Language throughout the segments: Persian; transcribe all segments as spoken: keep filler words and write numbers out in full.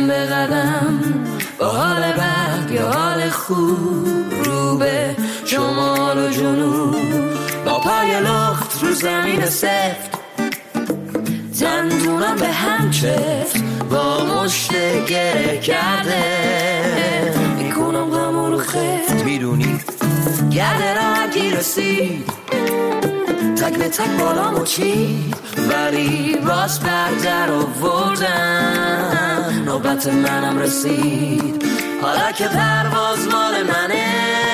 قدم به قدم با حال بد یا حال خوب رو به شمال و جنوب با پای لخت رو زمین سفت دندونم به هم چفت با مشت گره کرده میکنم غمو رو خفت میدونی گرده راحتی رسید تک به تک بالامو چید ولی راست بر در آوردن نوبت منم رسید حالا که پرواز مال منه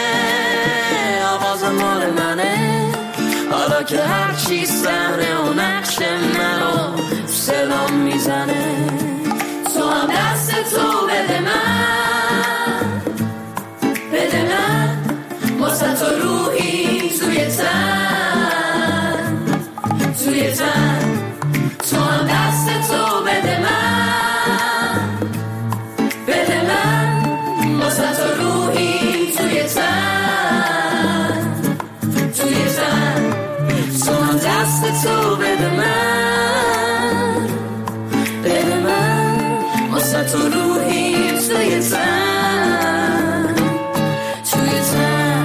آواز مال منه حالا که هر چی صحنه و نقش منو سلام میزنه تو هم دست تو بده من بده من واسه تو روحی توی تن توی تن تو هم دست تو بده من بده من واسه تو روحی توی تن توی تن تو هم دست تو بده من بده من واسه تو روحی توی تن توی تن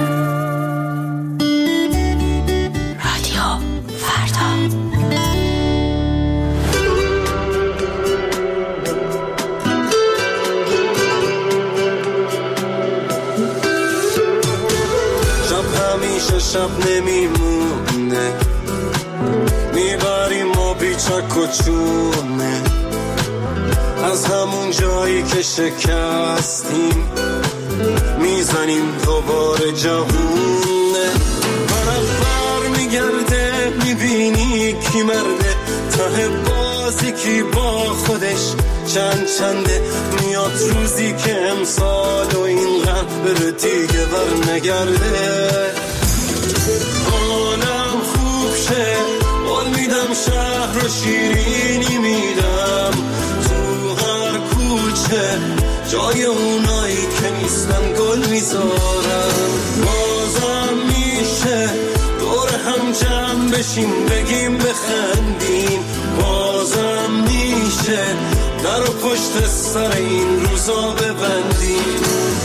رادیو فردا شب همیشه شب نمیمونه میبریم ما بیچک و چونه از همون جایی که شکستیم میزنیم دوباره جوونه ورق بر میگرده میبینی کی مرده ته بازی کی با خودش چند چنده میاد روزی که امسال و این غم بره دیگه بر نگرده حالم خوب شه بال میدم شهر و شیرینی میدم تو هر کوچه جای اونایی که نیستن گل میذارم بازم میشه دور هم جمع بشیم بگیم بخندیم بازم میشه در و پشت سر این روزا ببندیم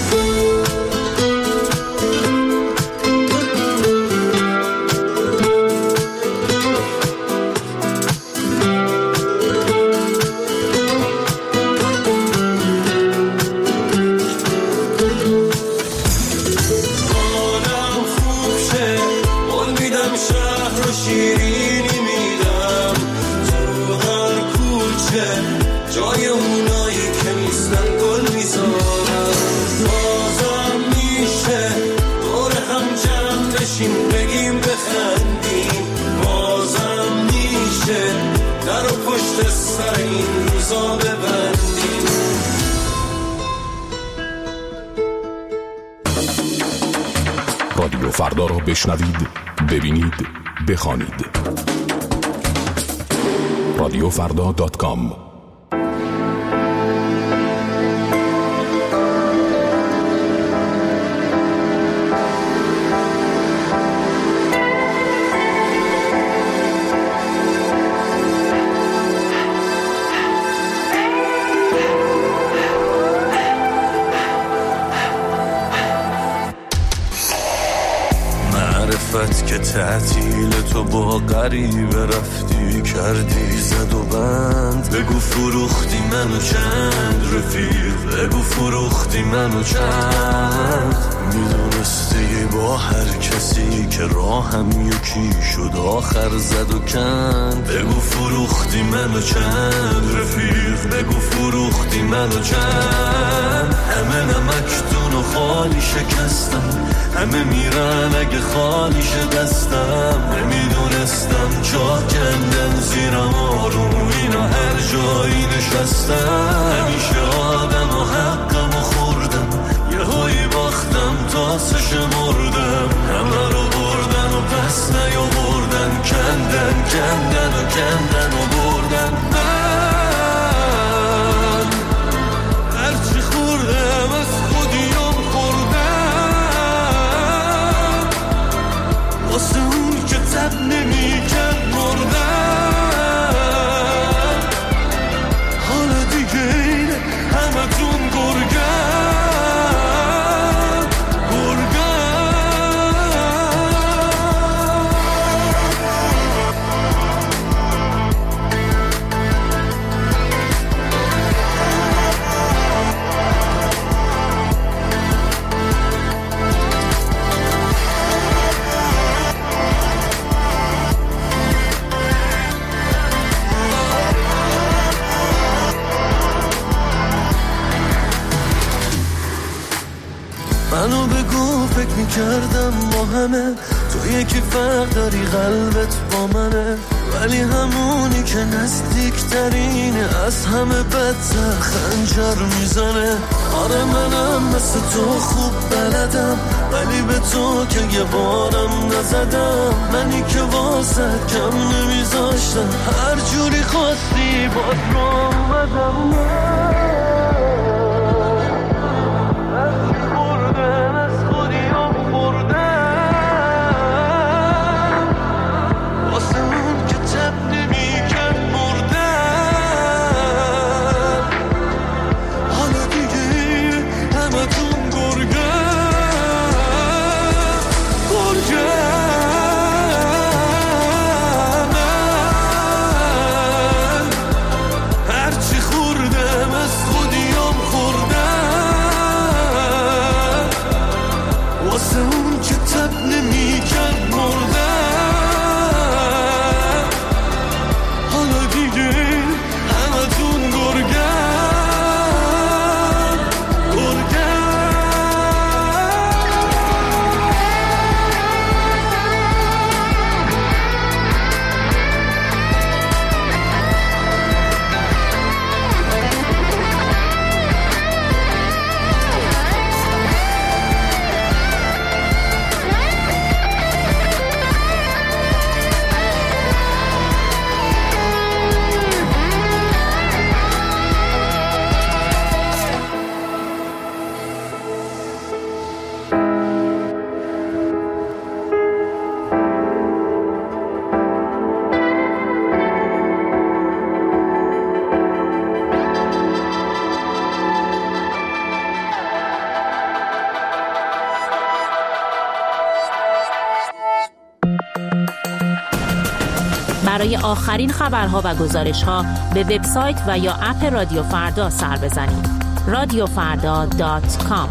جای اونایی که نیستن گل میذارم بازم میشه دور هم جمع بشیم بگیم بخندیم بازم میشه در و پشت سر این روزا ببندیم رادیو فردا رو بشنوید ببینید بخوانید رادیو فردا دات کام. که تعطیل تو با غریبه رفتی کردی زد و بند بگو فروختی منو چند رفیق بگو فروختی منو چند میدونستی با هر کسی که راهم یکی شد آخر زد و کند بگو فروختی منو چند رفیق بگو فروختی منو چند همه نمکتون و خالی شکستم همه میرن اگه خالی شه دستم نمیدونستم جا کندن زیرم آروم اینا هر جایی نشستم همیشه آدم و حقم و خوردم یه هایی باختم تا سش مردم همه رو بردن و پس نیا بردن کندن کندن و کندن و بردن من هرچی خوردم از خودیم خوردم واسه اون که تب نمی کند مردم حالا دیگه اینه همه منو بگو فکر میکردم ما همه تو یکی فرق داری قلبت با منه، ولی همونی که نزدیکترینه از همه بدتر خنجر میزنه. آره منم مثل تو خوب بلدم، ولی به تو که یه بارم نزدم. منی که واسه کم نمیذاشتم، هر جوری خواستی باد رو اومدم. برای آخرین خبرها و گزارش‌ها به وبسایت و یا اپ رادیو فردا سر بزنید. رادیو فردا دات کام.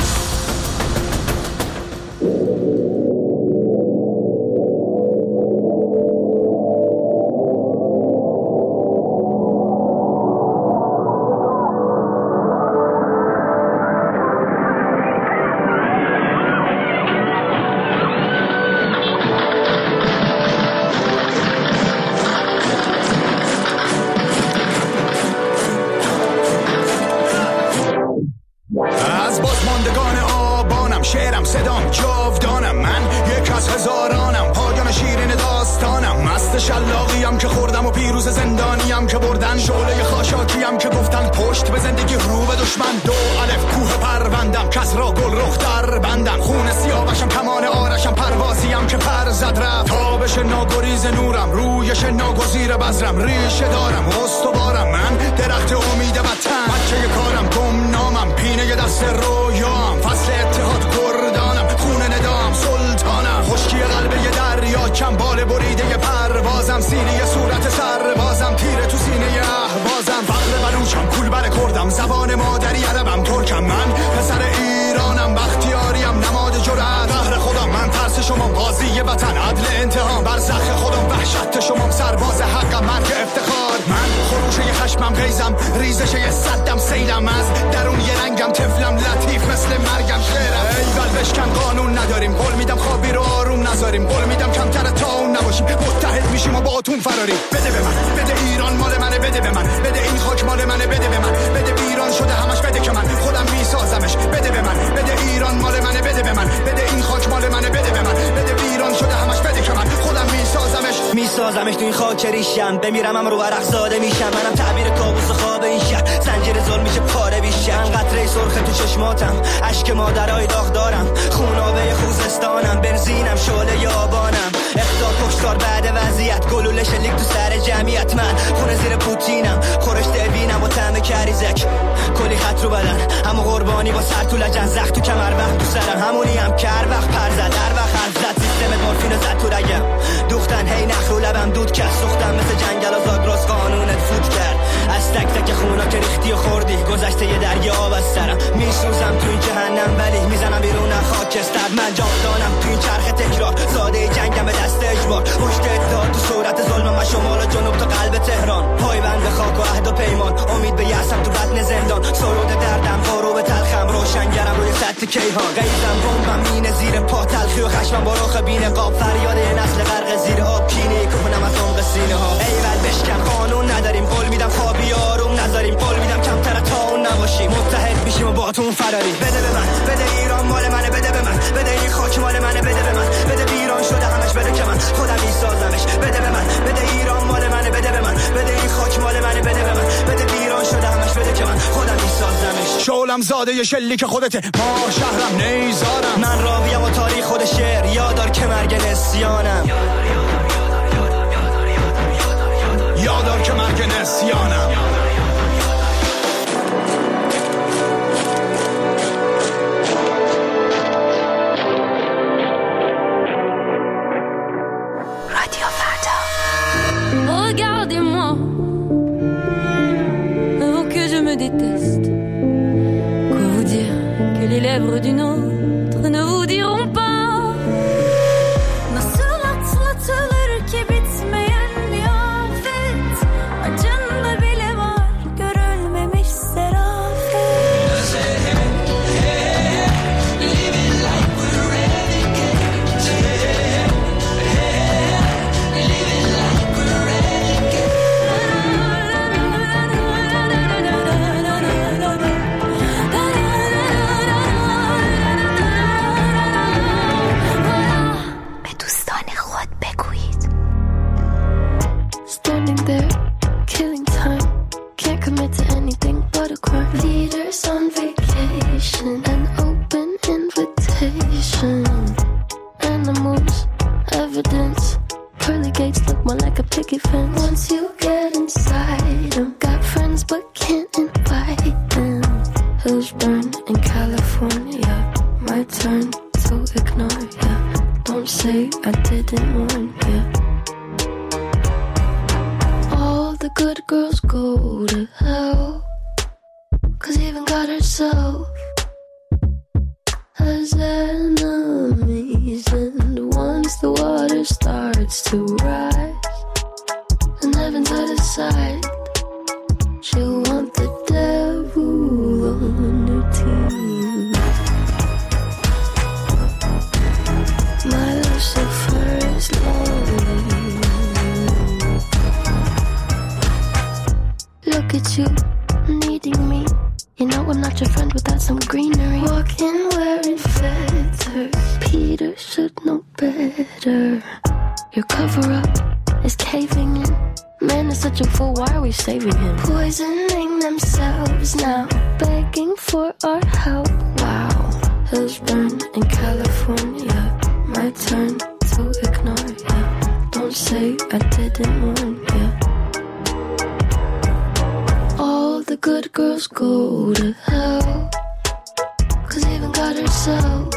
شلاقیم که خوردم و پیروز زندانیم که بردن، شعله خاشاکیم که گفتن پشت به زندگی رو به دشمن. دو الف کوه پروندم کس را گل رخ در بندم، خون سیاوشم کمان آرشم پروازیم که پر زد رفت. تابش ناگریز نورم رویش ناگزیر بذرم، ریشه دارم استوارم من درخت امید وطن. بچه کارم گم نامم پینه دست رویام، فصل اتحاد گردانم خون ندام سلطانم. خشکی قلب یه دریا کم بال بریده پروازم، سینه صورت سربازم تیره تو سینه اهوازم. فقر بلوچم کول بر کردم زبان مادری عربم ترکم، من پسر ایرانم بختیاریم نماد جرأت. قهر خودم من ترس شما قاضی وطن عدل انتقام، برزخ خودم وحشت شما سرباز حقم مرگ افتخار. من خروشه خشمم غیزم ریزش صدم سیلم، از درون یه رنگم طفلم لطیف مثل مرگم شعرم. ایول بشکن قانون نداریم، قول میدم خوابی رو آروم نذاریم، قول میدم کمتر تا اون نباشیم، متحد میشیم و با اتون فراریم. بده به من بده ایران مال منه، بده به من بده این خاک مال منه، بده به من بده ویران شده همش، بده که من خودم میسازمش. بده به من بده ایران مال منه، بده به من بده این خاک مال منه، بده به من بده ویران شده همش، بده که من خودم میسازمش میسازمش تو این خاک ریشم. بمیرم هم رو عرق زاده میشم، منم تعبیر کابوس خواب این شهر، زنجیر ظلم میشه پاره بیشتر. قطره سرخ تو چشماتم، اشک مادرای داغ دارم، خونابه خوزستانم، بنزینم شعله آبانم. اخطار کشتار بعد وضعیت، گلوله شلیک تو سر جمعیت. من خونه زیر پوتینم، خورشت وینم با طعم کریزک، کلی خط رو بدن اما قربانی با سر تو لجن، زخم تو کمر وقت تو سرم، همونی هم که هر وقت پر زد هر وقت حرف زد، سیستم مورفین زد تو رگم. دوختن هی نخ رو لبم دود کرد، سوختم مثل جنگل و زاگرس قانونت فوت کرد. از تک تک خونا که ریختی و خوردی، گذشته یه دریا آب از سرم، میسوزم تو این جهنم ولی میزنم بیرون خاکستر. من جاودانم تو این چرخ تکرار، زاده جنگم به دست اجبار، پشت اتحاد تو صورت ظلم و شمال و جنوب تا قلب تهران. پایبند خاک و عهد و پیمان، امید به یأسم تو بطن زندان، سرود دردم قارو به تلخم، روشنگرم روی سطح فقط کیهان قیدم بمبم مینه زیر پا تلخی و خشمم با رخ بین قاب فریاد یه نسل غرق زیر آب کینه کهنم از عمق سینه ها ایول بشکن قانون نداریم قول میدم خوابی آروم نذاریم قول میدم کمتر تا اون نباشیم متحد میشیم و باهاتون فراری بده به من بده ایران مال منه بده به من بده این خاک مال منه بده به من بده ویران شده همش بده که من خودم میسازمش بده به من بده ایران مال منه بده به من بده این خاک مال منه بده به من بده ویران شده همش بده که من خودم میسازمش شولم زاده ی شلیک خودته ما شهرم نیزارم من راویم و تاریخ خود شعر یادار که مرگ نسیانم یادار که مرگ نسیانم رادیو فردا. Regardez-moi, oh que je me déteste. Quoi vous dire que les lèvres d'une autre ne vous diront pas. Nasıl atlatılır ki bitmeyen bir afet. Acında bile var görülmemiş serafet. Living like we're renegades. Living like we're renegades. به دوستان خود بگویید. Standing there, killing time. Can't commit to anything but a crime. Leaders on vacation, an open invitation. Animals, evidence. Pearly gates look more like a picket fence. Once you get inside them, got friends but can't invite them. Hills burn in California. My turn to ignore ya. Don't say I didn't warn ya. All the good girls go to hell. Cause even God herself has enemies. And once the water starts to rise and heaven's out of sight, she'll want the devil on her team. My Lucifer is lonely. Look at you, needing me. You know I'm not your friend without some greenery. Walking wearing feathers. Peter should know better. Your cover-up is caving in. Man is such a fool, why are we saving him? Poisoning themselves now, begging for our help. Wow. Hills burn in California. My turn to ignore ya. Don't say I didn't warn ya. All the good girls go to hell. Cause even God herself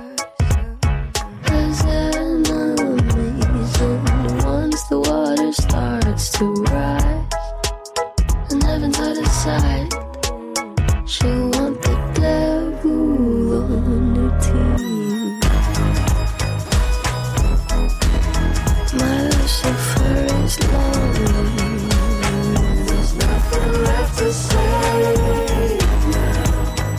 has enemies. And once the water starts to rise and heaven's out of sight, she'll want the devil on her team. My Lucifer is lonely. There's nothing left to say now.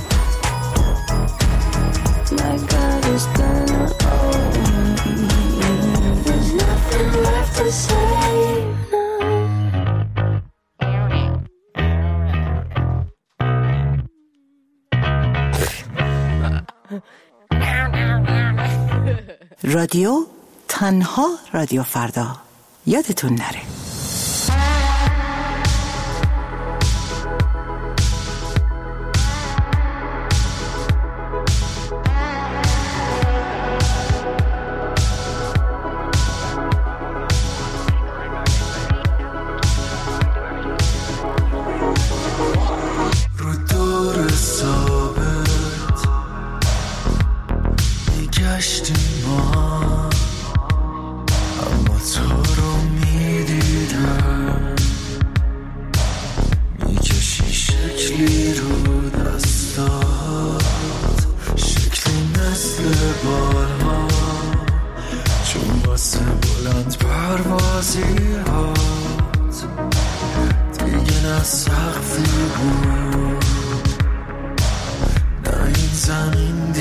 My God is gonna own me. There's nothing left to say now. رادیو تنها رادیو فردا. یادتون نره. رو دور ثابت میگشتیم ما، اما تو رو میدیدم میکشی شکلی رو دستات، شکلی مثل بالها، چون واسه بلند پروازی هات دیگه نه سقفی بود نه این زمین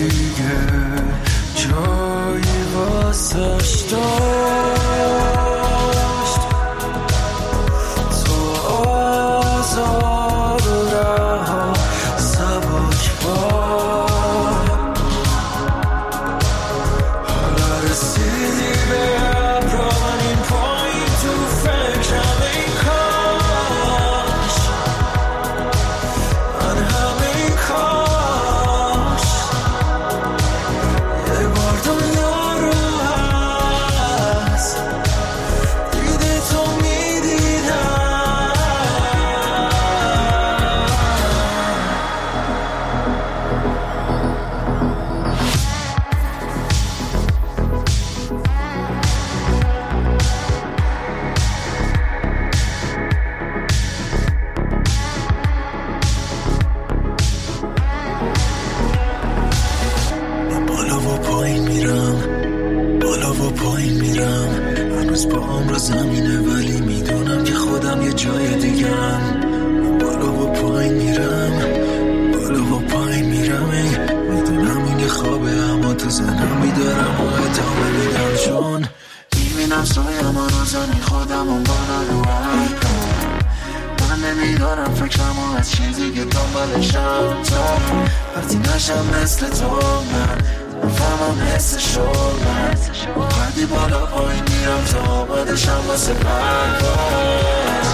زمینه، ولی میدونم که خودم یه جای دیگم. بالا و پایین میرم، بالا و پایین میرم، میدونم این یه خوابه اما تو زنم میدارم و ادامه میدم، چون میبینم سایم و روزانی خودم و بالا رو هم. من نمیدارم فکرم و از چیزی که دنبالشم، تا وقتی نشم مثل تو من فهمم حس شد من وقتی بالا پایین میرم تا آمادشم واسه پرواز.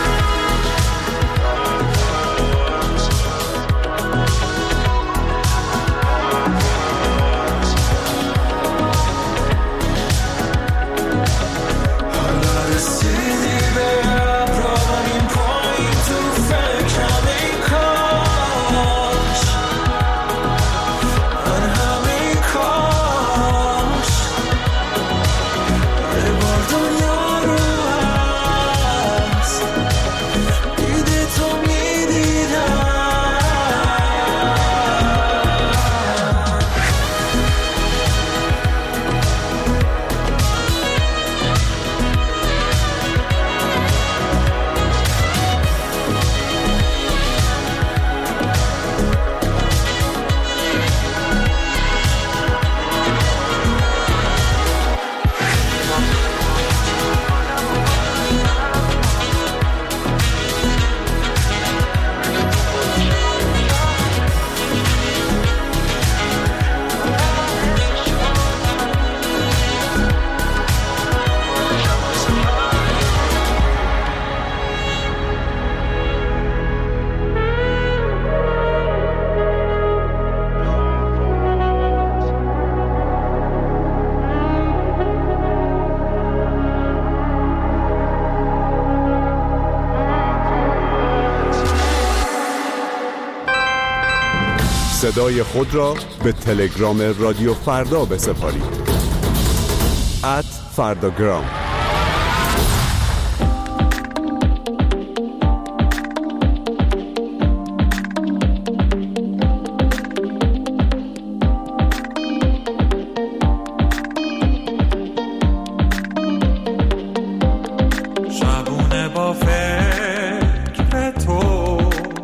حالا رسیدی به ابرام این پایین تو فکرم این کاش من همین کاش یه بار دنیا رو هست دیده تو میدیدم. صدای خود را به تلگرام رادیو فردا بسپارید. ات فرداگرام. شبونه با فکر تو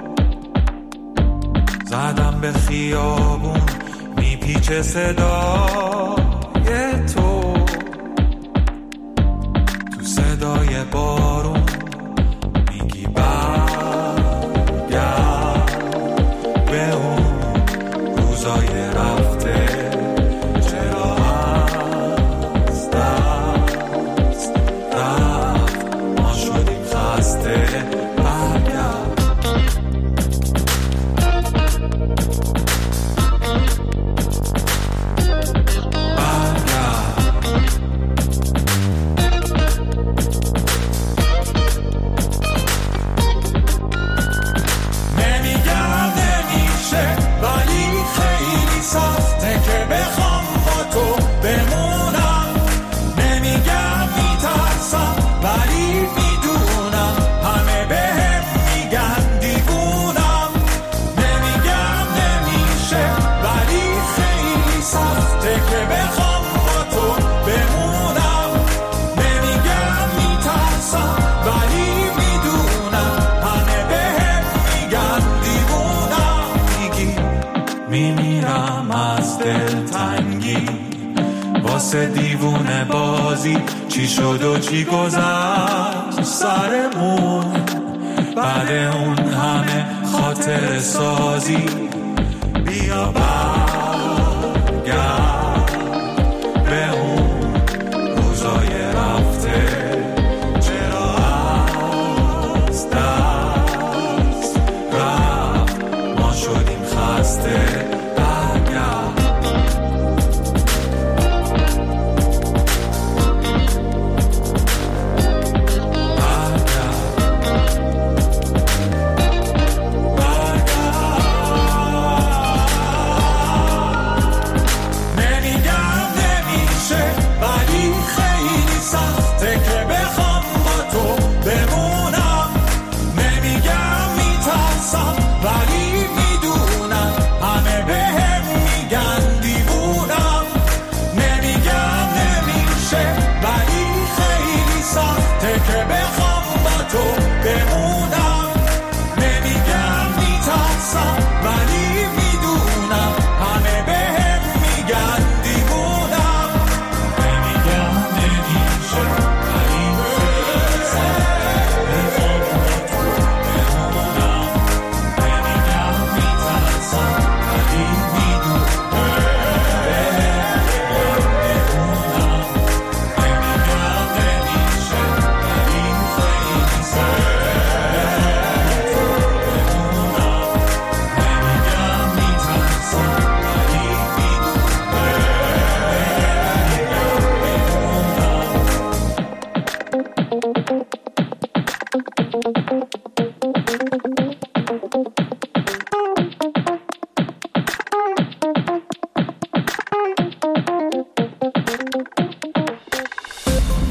زدم به خیابون میپیچه صدای تو، تو صدای بارون میگی برگرد به اون روزای رفته، چرا از دست رفت ما شدیم خسته. واسه دیوونه بازی چی شد و چی گذشت سرمون، بعد اون همه خاطر سازی بیا برگرد به اون روزای رفته، چرا از دست رفت ما شدیم خسته.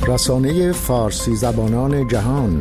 رسانه فارسی زبانان جهان،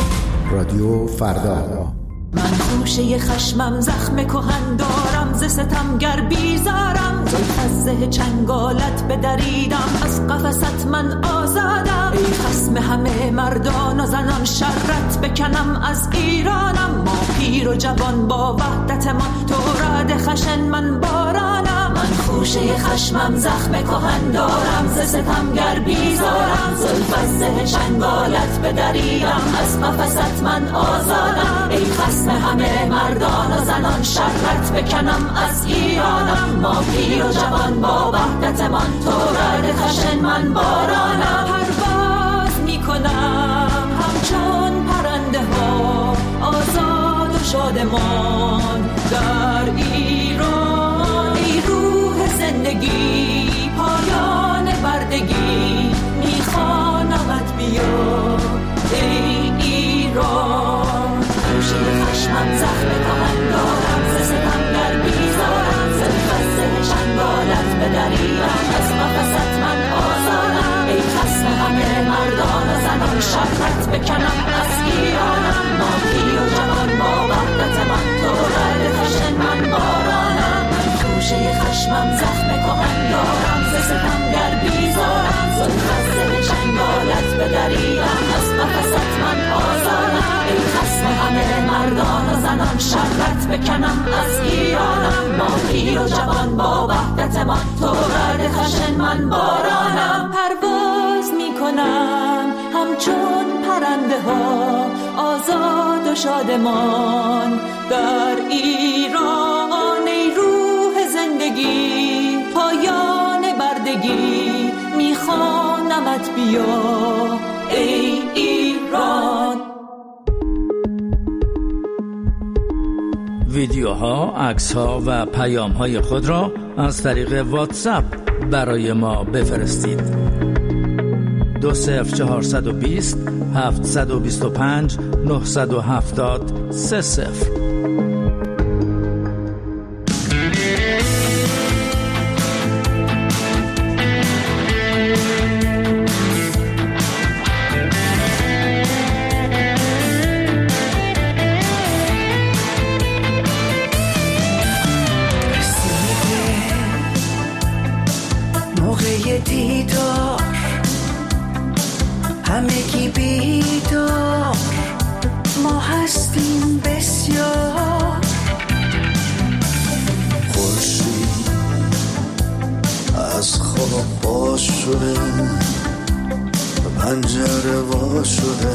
رادیو فردا. من خوشه خشمم زخم کهن دارم، ز ستمگر بیزارم، زلف از زه چنگالت بدریدم، از قفست من آزادم. ای خصم همه مردان و زنان، شرت بکنم از ایرانم. ما پیر و جوان با وحدت من، تو رعد خشن من بارانم. من خوشه خشمم زخم کهن دارم، ز ستمگر بیزارم، زلف از زه چنگالت بدریدم، از قفست من آزادم. ای خصم همه مردان و زنان، شرت بکنم از ایرانم. ما پیر و جوان با وحدت من، تو رعد خشن من بارانم. پرواز میکنم همچون پرنده ها، آزاد و شادمان در ایران. ای روح زندگی، پایان بردگی، میخوانمت بیا ای ایران. خوشه خشمم زخم کهن دارم، ز ستمگر بیزارم، زلف از زه چنگالت بدریدم، از قفست من آزادم. ای خصم همه مردان و زنان، شرت بکنم از ایرانم. ما پیر و جوان با وحدت من، تو رعد خشن من بارانم. من خوشه خشمم زخم کهن دارم، ز ستمگر بیزارم، زلف از زه چنگالت بدریدم، از قفست من آزادم. ای خصم همه مردان و زنان، شرت بکنم از ایرانم. ما پیر و جوان با وحدت من، تو رعد خشن من بارانم. پرواز میکنم همچون پرنده ها، آزاد و شادمان در ایران. ای روح زندگی، پایان بردگی، میخوانمت بیا ای ایران. ویدیوها، عکس‌ها و پیام‌های خود را از طریق واتساپ برای ما بفرستید. دو صفر چهارصد و بیست هفتصد و بیست و پنج نهصد و هفتاد سه صفر. دیدار همگی بیدار، ما هستیم بسیار. خورشید از خواب باز شده، پنجره وا شده،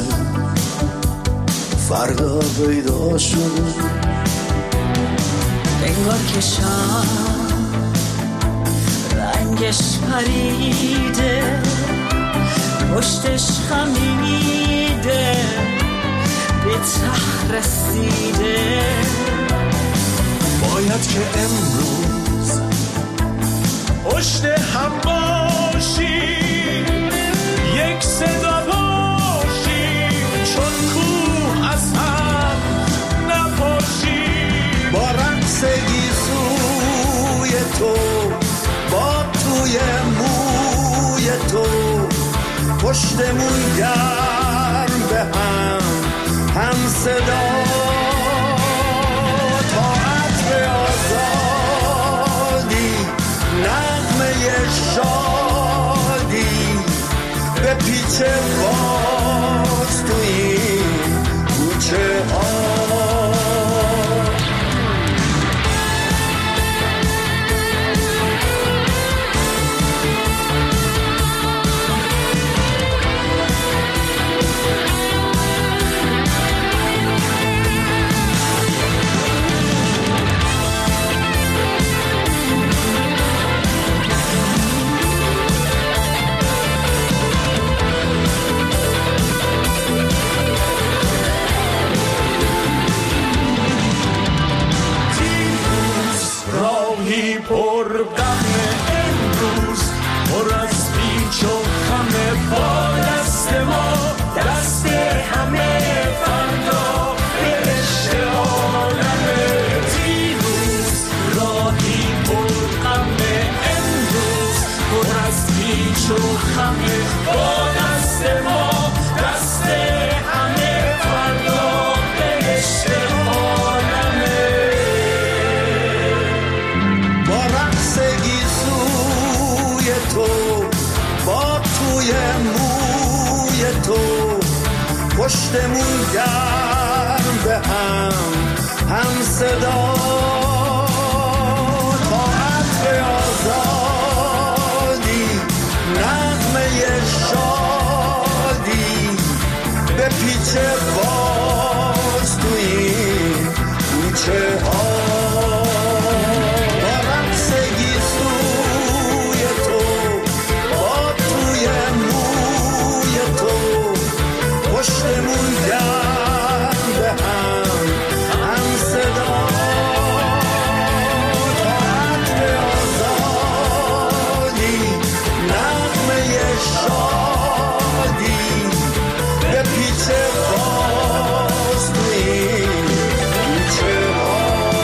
فردا پیدا شده. انگار که شام رنگش پریده، پشتش خمیده، به ته رسیده. باید که امروز پشت هم باشیم، یک صدا باشیم، چون کوه از هم نپاشیم. با رقص گیسوی تو، با توی موی تو، پشتمون گرم به هم هم صدا. طاعت به آزادی، نغمه شادی، به پیچ باز تو این کوچه ها. پشتمون گرم به هم هم صدا تا عطر آزادی نغمه شادی به پیچه باز تو این کوچه ها با رقصگی سوی تو با توی موی تو پشتمون گرم به هم هم صدا تا عطر آزادی نغمه شادی به پیچه باز تو این کوچه ها.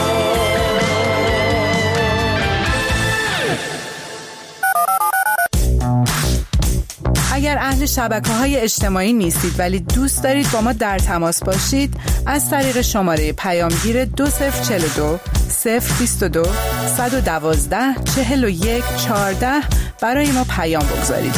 اگر اهل شبکه‌های اجتماعی نیستید ولی دوست دارید با ما در تماس باشید، از طریق شماره پیامگیر دو صفر چهل و دو صفر بیست و دو صد و دوازده چهل و یک چهارده برای ما پیام بگذارید.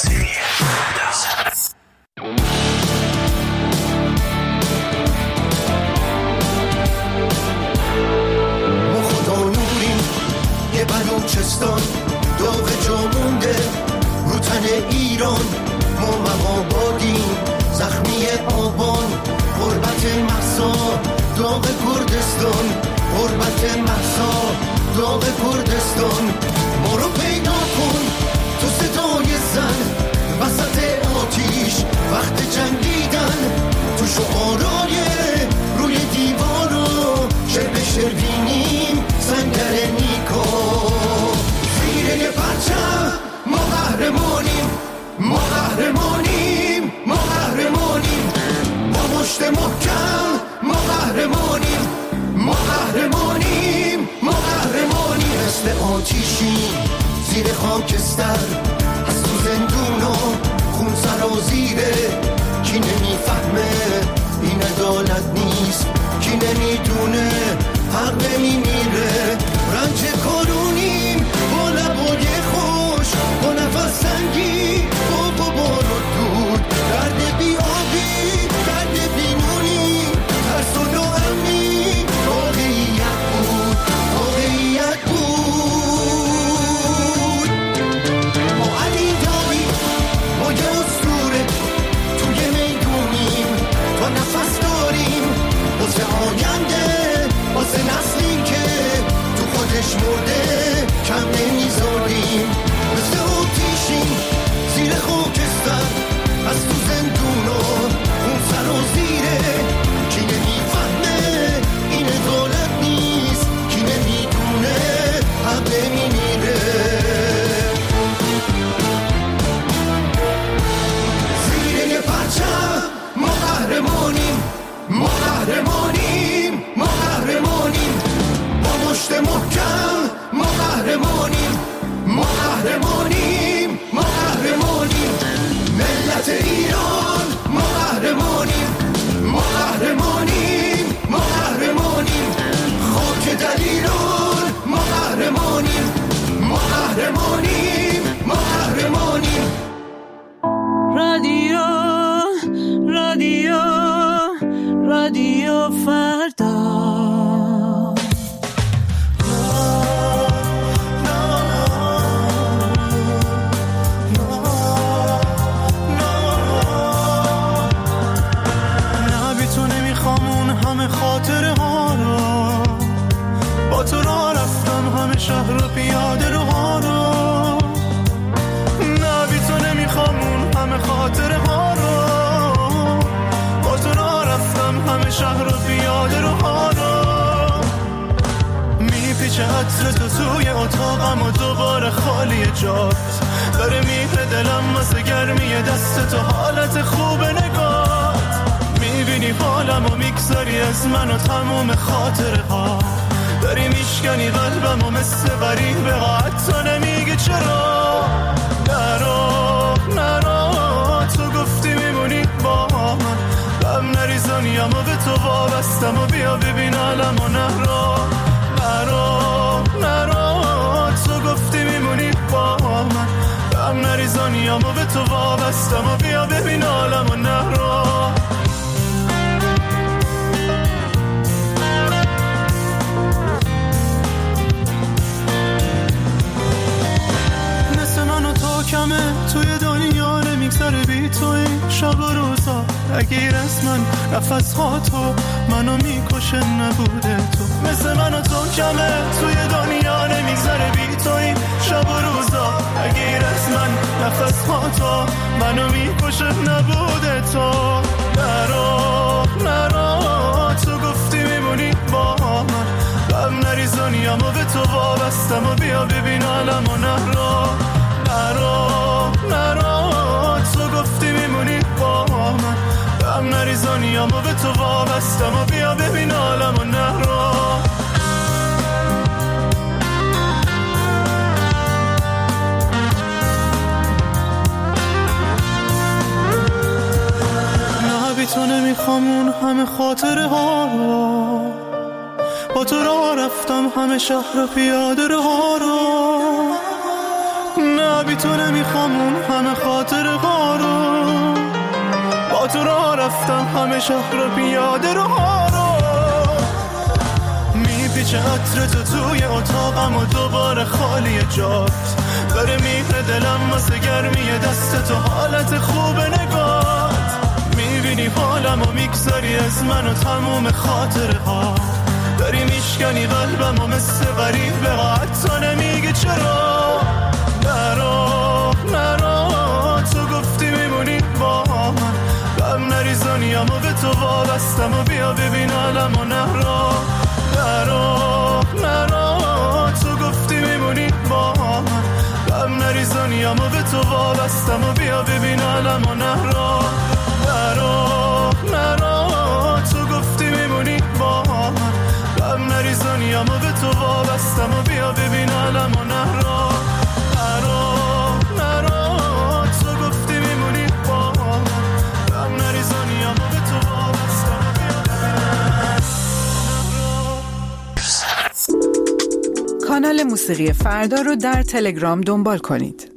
ما خدا نوریم یه بلوچستان داغ جا مونده رو تن ایران، ما مقابادیم زخمی آبان، غربت محسا داغ کردستان، غربت محسا داغ کردستان. ما رو پیدا کن تو صدای زن وسط آتیش وقت جنگیدن، تو شعارای روی دیوارو شرب شروینیم سنگر نیکا، زیر یه پرچم ما قهرمانیم، ما قهرمانیم، ما قهرمانیم، با مشت محکم ما قهرمانیم، ما قهرمانیم، ما قهرمانیم. مثل آتیشیم زیر خاکستر از تو زندونا خون سرازیره، کی نمیفهمه این عدالت نیست، کی نمیدونه حق نمیمیره. رنج کارونیم با لبای خوش با نفس سنگی با بابا رو دود، درد بی آبی درد بی نونی ترس و ناامنی واقعیت بود، واقعیت بود. ما علی داریم ما یه اسطوره توی میدونیم، تا نفس داریم واسه آینده واسه نسلی که تو خودش مرده کم نمیذاریم. مثل آتیشیم زیر خاکستر از تو زندونا خون سرازیره، کی نمیفهمه این عدالت نیست، کی نمیدونه حق نمیمیره. زیر یه پرچم ما قهرمانیم، ما قهرمانیم، ما قهرمانیم، با مشت محکم ما قهرمانیم، ما قهرمانیم، ما قهرمانیم. ملت ایران ما قهرمانیم، ما قهرمانیم، ما قهرمانیم، خاک در ایران ما قهرمانیم، ما قهرمانیم، ما قهرمانیم. رادیو رادیو رادیو فردا. خاطره ها رو با تو را رفتم همه شهر و پیاده رو ها رو، نه بی تو نمیخوام اون همه خاطره ها رو، با تو را رفتم همه شهر و پیاده رو ها رو. میپیچه عطر تو توی اتاقم و دوباره خالی جات داره میره دلم واسه گرمی دست تو، حالت خوب نگات میبینی حالم و میگذاری از من و تموم خاطره ها، داری میشکنی قلبم و مثل غریبه ها، حتی نمیگی چرا. نرو نرو تو گفتی میمونی با من، غم نریزانیم و به تو وابستم و بیا ببین علم و نرو. نرو نرو تو گفتی میمونی با من، غم نریزانیم و به تو وابستم و بیا ببین عالم و نرو. بی تو این شب و روزا نگیر از من نفس ها تو منو میکشه نبوده تو مثل من و تو کمه توی دنیا نمیگذره بی تو این شب و روزا نگیر از من نفس ها تو منو میکشه نبوده تو نرو نرو تو گفتی میمونی با من غم نریز دنیامو به تو وابستم و بیا ببین عالمو نرو نرو نرو تو گفتی میمونی با من غم نریز دنیامو به تو وابستم و بیا ببین عالمو نرو نه بی تو نمیخوام اون همه خاطره ها رو با تو راه رفتم همه شهر پیاده ها رو نه بی تو نمیخوام اون همه خاطره ها رو با تو راه رفتم همه شهر پیاده ها رو میپیچه عطر تو توی اتاقم و دوباره خالی جات داره میره دلم واسه گرمی دست تو حالت خوب نگات میبینی حالم و میگذاری از من و تموم خاطره ها داری میشکنی قلبم و مثل غریب به حتی نمیگی چرا نرو نرو تو گفتی میمونی با من غم نریز دنیامو به تو وابستم و بیا ببین عالمو نرو نرو نرو تو گفتی میمونی با من غم نریز دنیامو به تو وابستم و بیا ببین عالمو نرو نرو نرو تو گفتی میمونی با من غم نریز دنیامو به تو وابستم و بیا ببین عالمو نرو نرو نرو تو گفتی میمونی با من غم نریز دنیامو به تو وابستم و بیا ببین کانال موسیقی فردا رو در تلگرام دنبال کنید.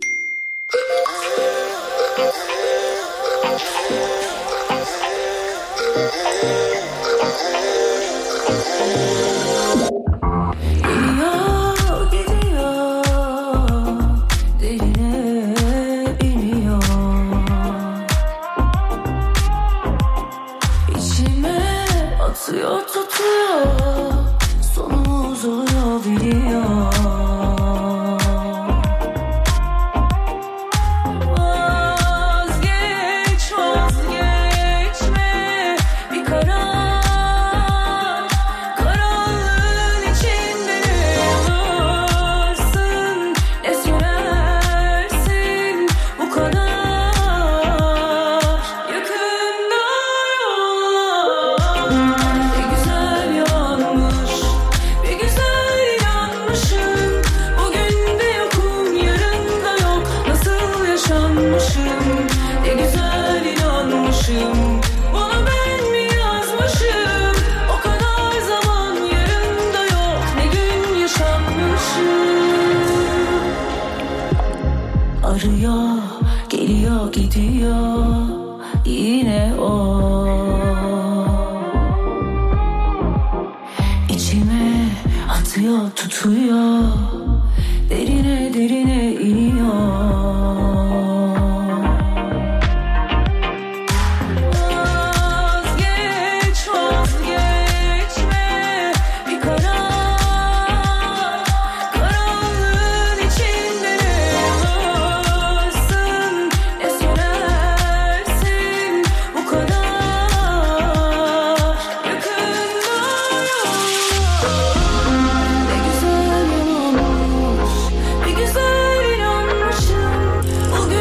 بگذار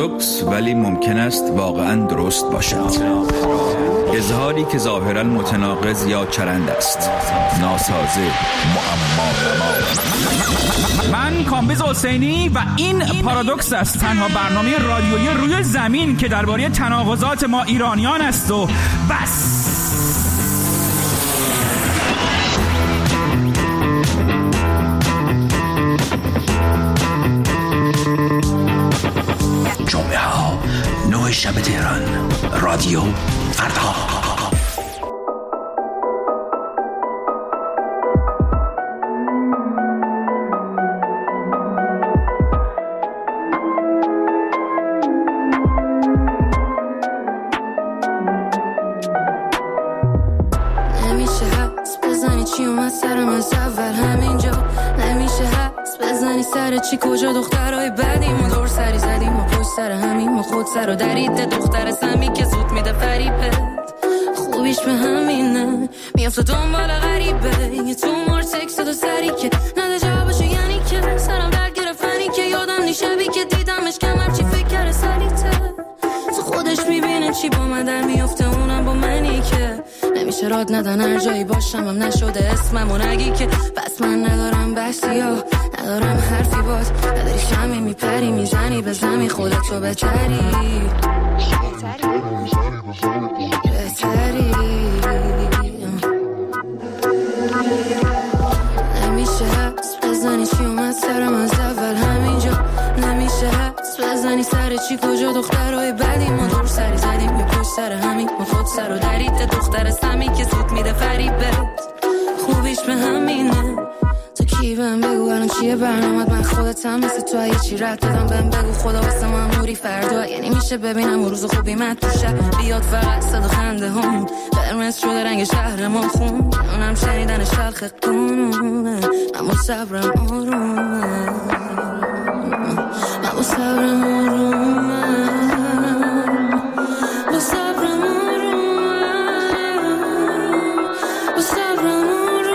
پارادوکس ولی ممکن است واقعا درست باشد. اظهاری که ظاهرا متناقض یا چرند است، ناسازه، معما. من کامبیز حسینی و این پارادوکس است، تنها برنامه رادیویی روی زمین که درباره تناقضات ما ایرانیان است و بس. جمعه ها نه شب تهران، رادیو فردا. نمیشه حس بزنی چی اومد سرم از اول همینجا، نمیشه حس بزنی سر چی کجا دخترهای بدیم و دور سری زدیم و پشت سر همین و خود سر و درید دختر سمی که زود میده فریبت خوبیش به همینه میافته دنبال غریبه یه تو مار تکست دو سری که نده جوابشو یعنی که سرم درد گرفتنی که یادم نیشبی که دیدمش کمر چی فکر کرده سریته تو خودش میبینه چی با من در میافته اونم با منی که نمیشه راد ندن هر جایی باشم هم نشده اسمم و نگی که بس من ندارم بحثی ها ندارم حرفی باز نداری شمی میپری میزنی به زمی خودتو بتری بتری نمیشه حس بزنی چی اومد سرم از اول همینجا نمیشه حس بزنی سر چی کجا دخترهای بدی ما دور سری زدیم یه پشت سر همین ما خود سر و درید دختر سمی که زود میده فریبت خوبیش به همینه تو کی بهم بگو الان چیه برنامت من خودتم مثل تو اگه چی رد بدم بهم بگو خدا واسه من موری فردا یعنی میشه ببینم روز خوبی من تو شب بیاد فقط صدا خنده هم قرمز شده رنگ شهر ما خون اونم شنیدن شلخ قانونه من با صبرم آرومه من با صبرم آرومه با صبرم آرومه با صبرم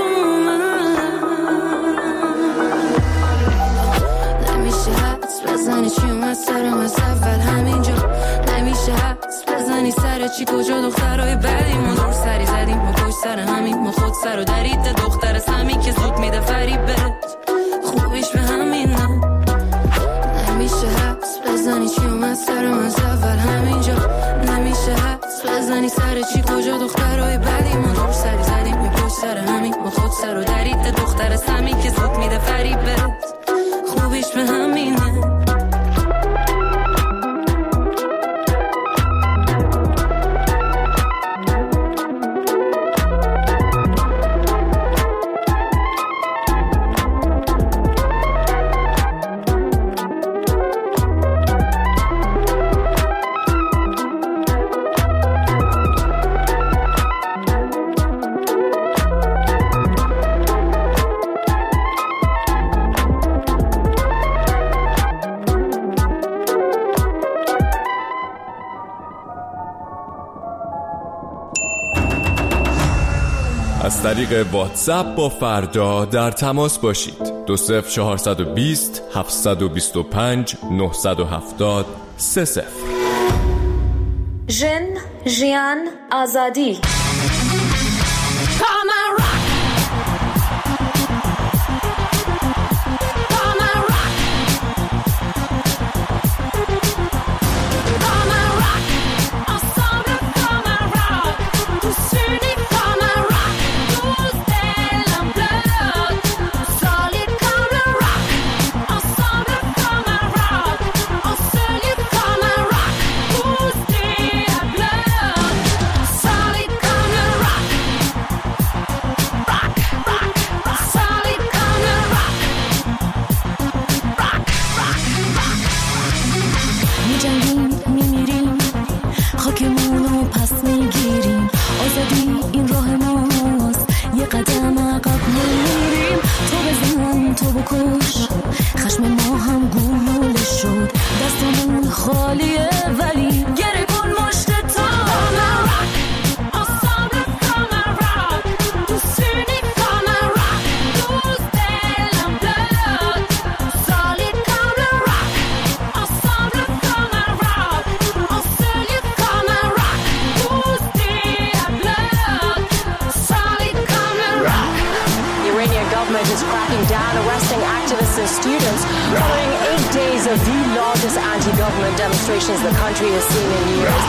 بزنی چی اومد سرم از اول همینجا نمیشه حس بزنی سر چی کجا دخترهای بدیم ما دور سری زدیم ما پشت سر همین ما خود سر و درید دختر سمی که زود میده فریبت خوبیش به همینه نمیشه حس بزنی چی اومد سرم از اول همینجا نمیشه حس بزنی سر چی کجا دخترهای بدیم ما دور سری زدیم ما پشت سر همین ما خود سر و درید دختر سمی که زود میده فریبت خوبیش به همینه از طریق واتساپ با فردا در تماس باشید. دو صفر چهارصد و بیست هفتصد و بیست و پنج نهصد و هفتاد سه صفر. ژن ژیان آزادی government is cracking down, arresting activists and students following eight days of the largest anti-government demonstrations the country has seen in years.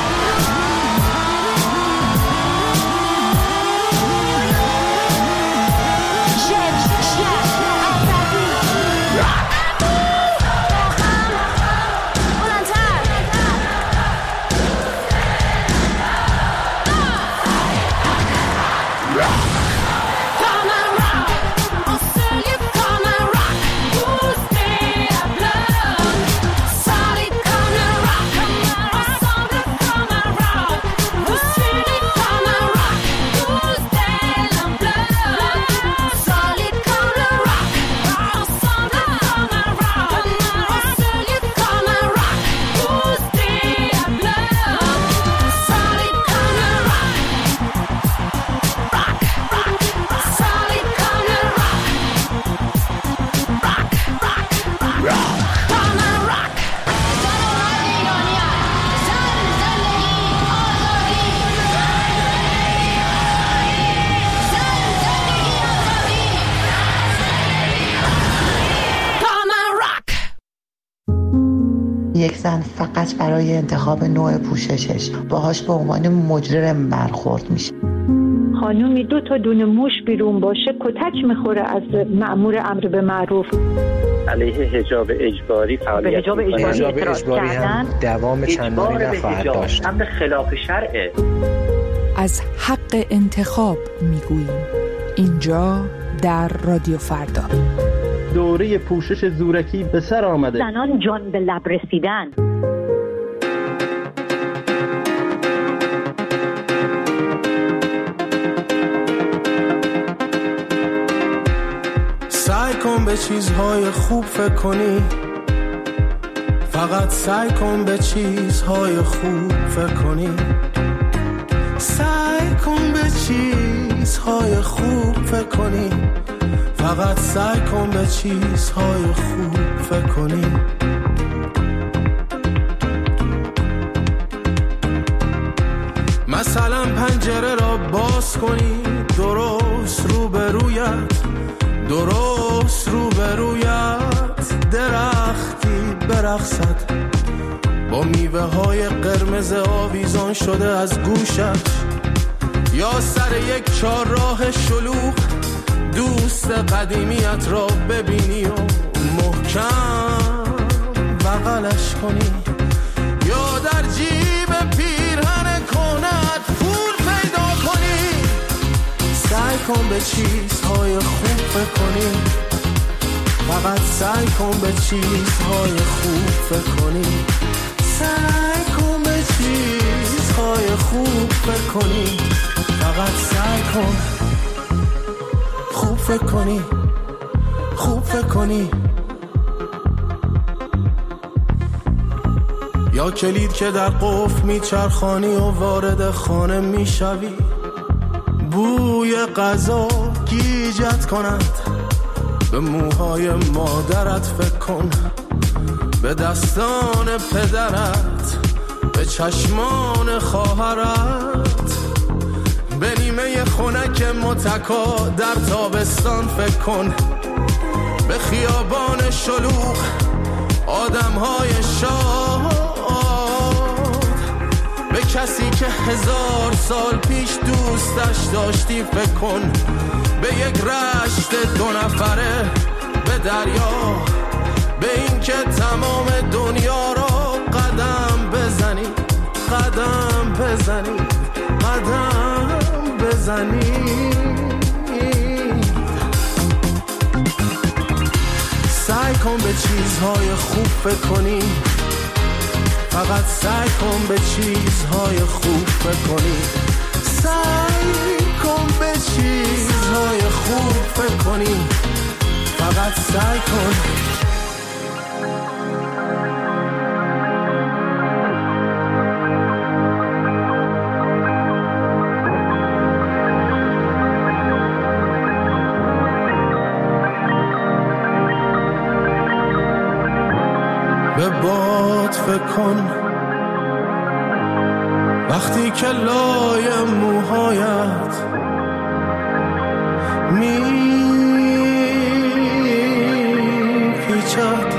یک زن فقط برای انتخاب نوع پوششش باهاش به عنوان مجرم برخورد میشه. خانومی دو تا دونه موش بیرون باشه کتک میخوره از مأمور امر به معروف. علیه حجاب اجباری فعالیت به حجاب اجباری اعتراض کردن دوام چندانی نخواهد داشت. امر خلاف شرعه. از حق انتخاب میگوییم اینجا در رادیو فردا. دوره پوشش زورکی به سر آمده. زنان جان به لب رسیدن. سعی کن به چیزهای خوب فکر کنی، فقط سعی کن به چیزهای خوب فکر کنی، سعی کن به چیزهای خوب فکر کنی، فقط سعی کن به چیزهای خوب فکر کنی. مثلا پنجره را باز کنی، درست روبرویت، درست روبرویت درختی برقصد با میوه های قرمز آویزان شده از گوشت، یا سر یک چهارراه شلوغ دوست قدیمیت را ببینی و محکم بغلش کنی، یا در جیب پیرهن کنت پول پیدا کنی. سعی کن به چیزهای خوب فکر کنی، فقط سعی کن به چیزهای خوب فکر کنی، سعی کن به چیزهای خوب فکر کنی، فقط سعی کن خوب فکر کنی، خوب فکر کنی. یا کلید که در قفل میچرخانی و وارد خانه میشوی، بوی غذا گیجت کند، به موهای مادرت فکر کن، به دستان پدرت، به چشمان خواهرت، به نیمه خنک متکا در تابستان فکر کن، به خیابان شلوغ آدمهای شاد، به کسی که هزار سال پیش دوستش داشتی فکر کن، به یک رشت دو نفره، به دریا، به این که تمام دنیا را قدم بزنی، قدم بزنی، قدم بزنی. سعی کن به چیزهای خوب فکر کنی، فقط سعی کن به چیزهای خوب فکر کنی، سعی کن به چیزهای خوب فکر کنی، فقط سعی کن. به باد فکر کن وقتی که لای موهایت میره بچت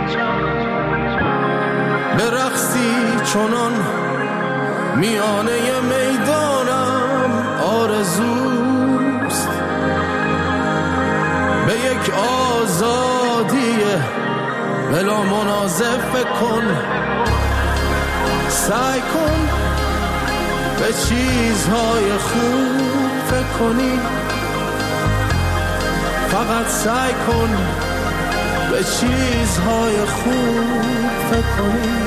به رقصی چنان میانه میدانم آرزوست، به یک آزادی بلا منازع فکر کن، سعی کن به چیزهای خوب فکر کنی، فقط سعی کن به چیزهای خوب فکر کنی.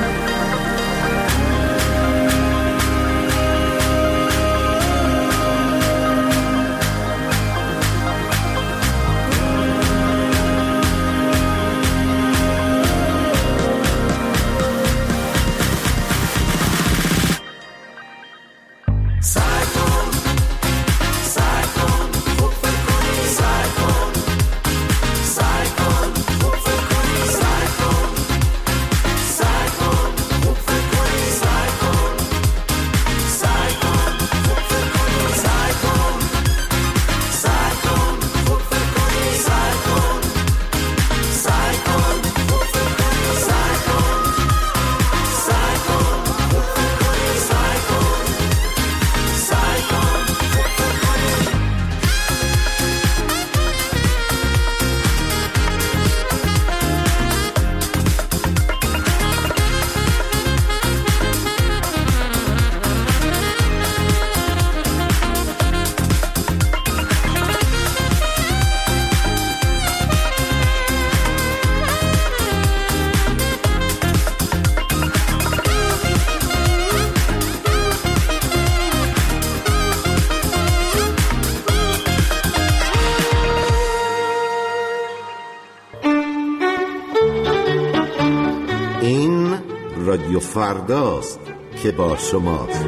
رادیو فرداست که با شماست.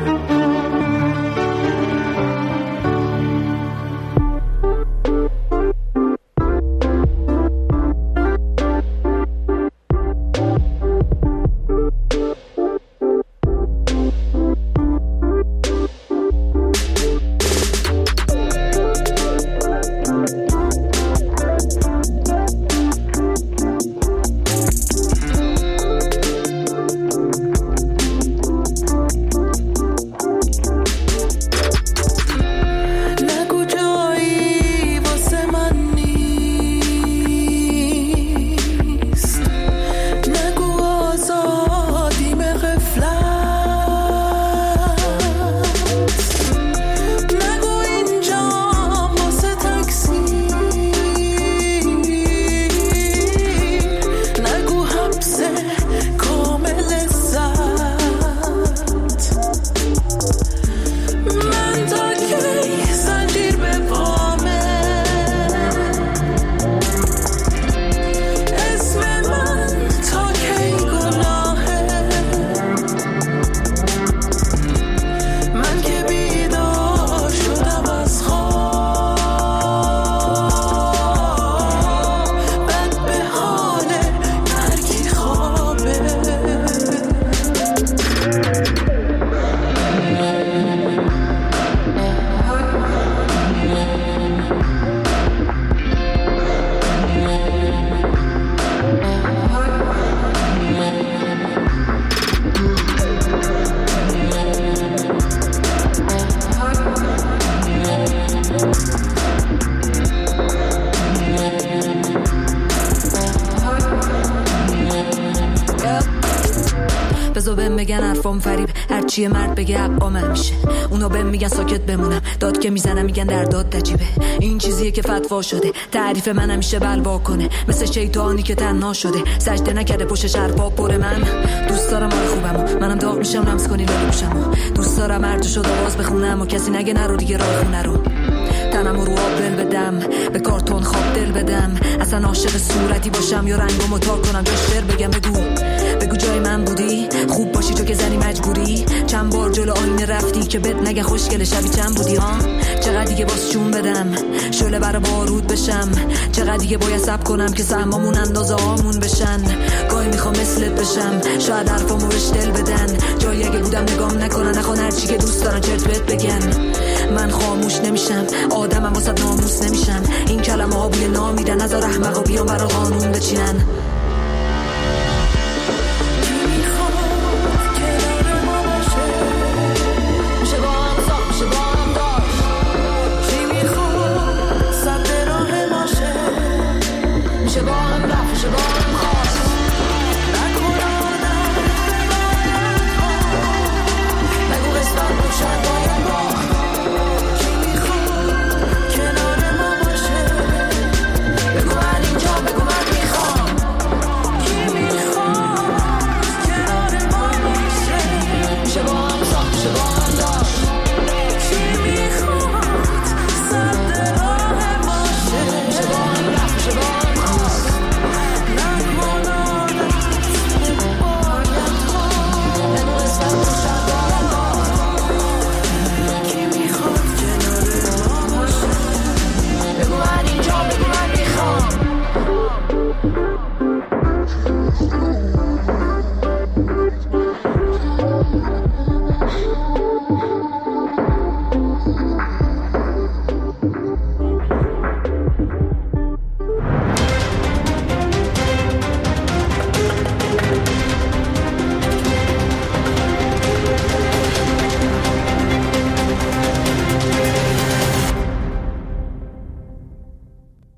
بگن حرفام فریب، هرچی مرد بگه عبام میشه. اونا بهم میگن ساکت بمونم، داد که میزنم میگن در داد نجیبه. این چیزیه که فتوا شده، تعریف من همیشه بلوا کنه، مثل شیطانی که تنها شده، سجده نکرده پشتش حرفا پر. من دوست دارم حال خوبمو، منم داغ میشم لمس کنی لالی پوشمو. دوست دارم هر جو شد آواز بخونم و کسی نگه نرو دیگه راه خونه رو. تنم رو آب دل بدم، به کارتون خواب دل بدم، اصلا عاشق صورتی باشم یا رنگمو تا کنم جشتر بگم. بگو بگو جای من بودی، خوب باشی تو که زنی مجبوری. چند بار جلو آینه رفتی که بد نگه خوشگل شبی چند بودی ها. چقدر دیگه باز چون بدم شعله برا بارود بشم، چقدر دیگه باید صبر کنم که سهمامون اندازه هامون بشن. گاهی میخوام مثلت بشم، شاید حرفامو بهش دل بدن، جایی اگه بودم نگام نکنن، نخوان هرچی که دوست دارن چرت بهت بگن. من خاموش نمیشم، آدمم واسه ناموس نمیشم، این کلمه ها بوی نامیدن، نذار احمقا بیان برا قانون بچینن.